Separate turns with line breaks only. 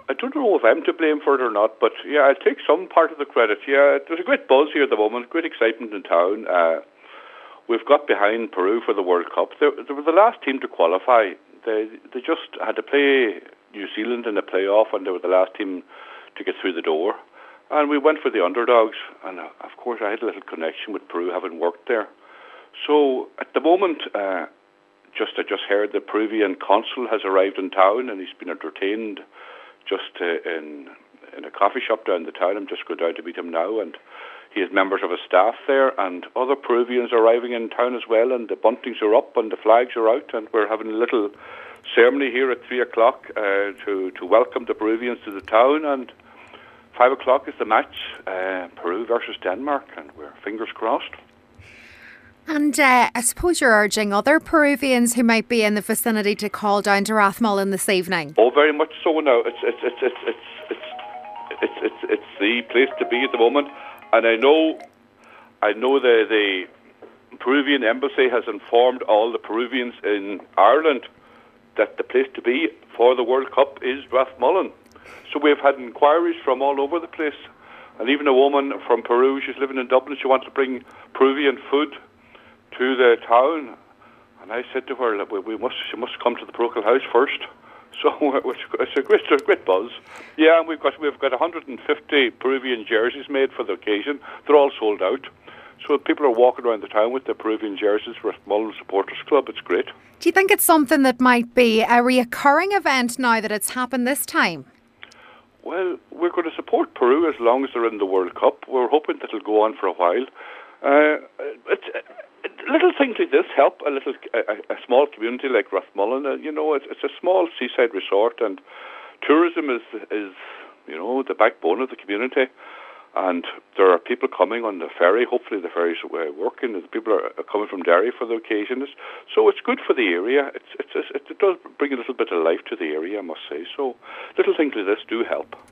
I don't know if I'm to blame for it or not, but yeah, I'll take some part of the credit. Yeah, there's a great buzz here at the moment, great excitement in town. We've got behind Peru for the World Cup. They were the last team to qualify. They just had to play New Zealand in the playoff, and they were the last team to get through the door. And we went for the underdogs, and of course I had a little connection with Peru, having worked there. So at the moment, I just heard the Peruvian consul has arrived in town, and he's been entertained just in a coffee shop down the town. I'm just going down to meet him now, and he has members of his staff there, and other Peruvians arriving in town as well, and the buntings are up and the flags are out, and we're having a little ceremony here at 3 o'clock to welcome the Peruvians to the town, and 5 o'clock is the match, Peru versus Denmark, and we're fingers crossed.
And I suppose you're urging other Peruvians who might be in the vicinity to call down to Rathmullen this evening.
Oh, very much so now. It's the place to be at the moment, and I know the Peruvian embassy has informed all the Peruvians in Ireland that the place to be for the World Cup is Rathmullen. So we've had inquiries from all over the place, and even a woman from Peru, she's living in Dublin, she wants to bring Peruvian food to the town, and I said to her that she must come to the parochial house first. So it's a great buzz. Yeah, and we've got 150 Peruvian jerseys made for the occasion. They're all sold out. So people are walking around the town with their Peruvian jerseys for Rathmullen Supporters Club. It's great.
Do you think it's something that might be a reoccurring event now that it's happened this time?
Well, we're going to support Peru as long as they're in the World Cup. We're hoping that it'll go on for a while. Little things like this help a small community like Rathmullen. It's a small seaside resort, and tourism is the backbone of the community. And there are people coming on the ferry. Hopefully the ferry's working. The people are coming from Derry for the occasion. So it's good for the area. It does bring a little bit of life to the area, I must say. So little things like this do help.